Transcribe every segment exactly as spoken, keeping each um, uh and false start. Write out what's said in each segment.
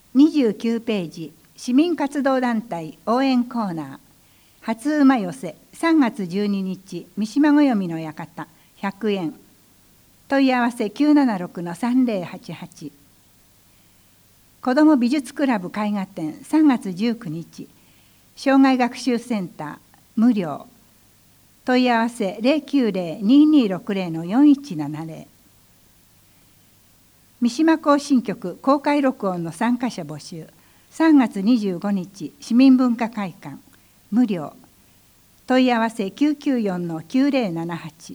にじゅうきゅうページ、市民活動団体応援コーナー。初馬寄せさんがつじゅうににち、三島暦の館ひゃくえん。問い合わせ きゅうななろくのさんぜろはちはち。子ども美術クラブ絵画展さんがつじゅうくにち、障害学習センター無料。問い合わせ ゼロきゅうゼロ にーにーろくゼロのよんいちななゼロ。三島行進曲公開録音の参加者募集。さんがつにじゅうごにち、市民文化会館無料。問い合わせ きゅうきゅうよんのきゅうゼロななはち。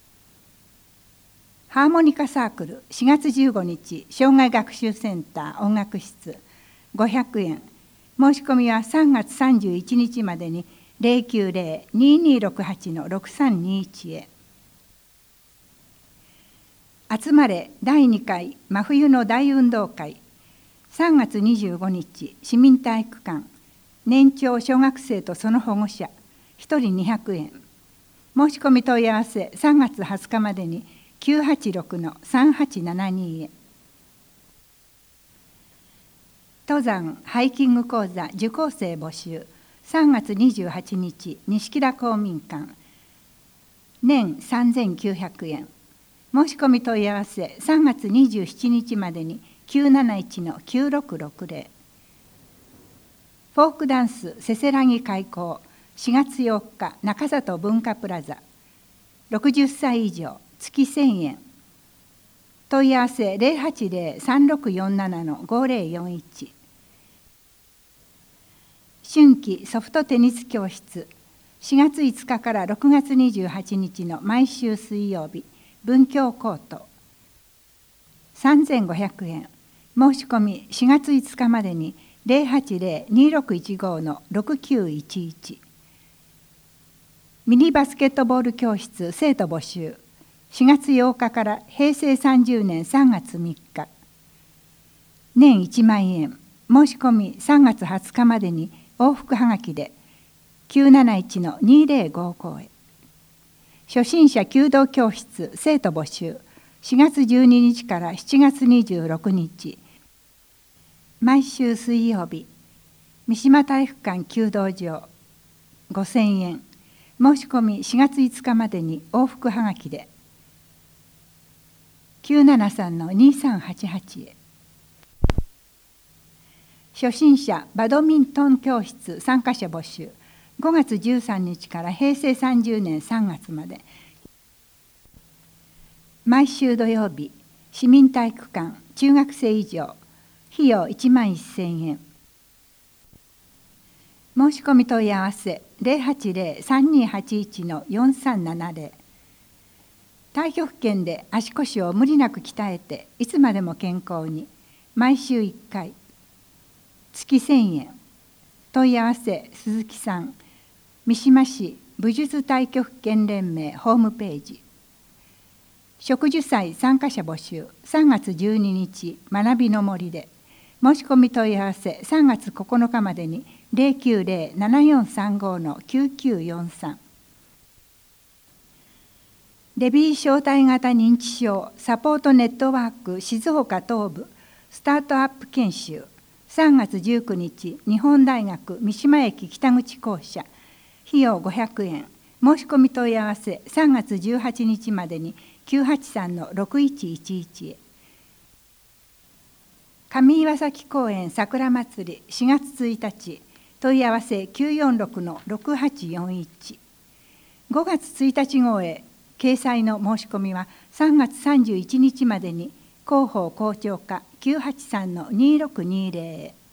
ハーモニカサークルしがつじゅうごにち、障害学習センター音楽室ごひゃくえん。申し込みはさんがつさんじゅういちにちまでにゼロきゅうゼロ にーにーろくはちのろくさんにいちへ。集まれだいにかい真冬の大運動会さんがつにじゅうごにち、市民体育館。年長小学生とその保護者ひとりにひゃくえん。申し込み問い合わせさんがつはつかまでにきゅうはちろくのさんはちななにへ。登山ハイキング講座受講生募集。さんがつにじゅうはちにち、西木田公民館。年さんぜんきゅうひゃくえん。申し込み問い合わせさんがつにじゅうしちにちまでにきゅうなないちのきゅうろくろくゼロ。フォークダンスせせらぎ開講しがつよっか、中里文化プラザ。ろくじゅっさい以上月せんえん。問い合わせ ゼロはちゼロ さんろくよんななのごゼロよんいち。春季ソフトテニス教室しがついつかからろくがつにじゅうはちにちの毎週水曜日、文教コートさんぜんごひゃくえん。申し込みしがついつかまでにゼロはちゼロ にーろくいちごのろくきゅういちいち。ミニバスケットボール教室生徒募集。しがつようかからへいせいさんじゅうねんさんがつみっか。年いちまんえん。申し込みさんがつはつかまでに往復はがきできゅうなないちのにゼロごごへ。初心者弓道教室生徒募集。しがつじゅうににちからしちがつにじゅうろくにち。毎週水曜日、三島体育館弓道場ごせんえん。申し込みしがついつかまでに往復はがきできゅうななさんのにさんはちはちへ。初心者バドミントン教室参加者募集。ごがつじゅうさんにちからへいせいさんじゅうねんさんがつまで。毎週土曜日、市民体育館中学生以上費用いちまんせんえん。申し込み問い合わせゼロはちゼロ さんにーはちいちのよんさんななゼロ。太極拳で足腰を無理なく鍛えていつまでも健康に。毎週いっかい月せんえん。問い合わせ鈴木さん。三島市武術太極拳連盟ホームページ。植樹祭参加者募集。さんがつじゅうににち、学びの森で。申し込み問い合わせさんがつここのかまでにゼロきゅうゼロ ななよんさんごのきゅうきゅうよんさん。レビー小体型認知症サポートネットワーク静岡東部スタートアップ研修。さんがつじゅうくにち、日本大学三島駅北口校舎。費用ごひゃくえん。申し込み問い合わせさんがつじゅうはちにちまでにきゅうはちさんのろくいちいちいちへ。上岩崎公園桜まつりしがつついたち。問い合わせきゅうよんろくのろくはちよんいち。ごがつついたち号へ掲載の申し込みはさんがつさんじゅういちにちまでに広報校長課きゅうはちさんのにーろくにーゼロへ。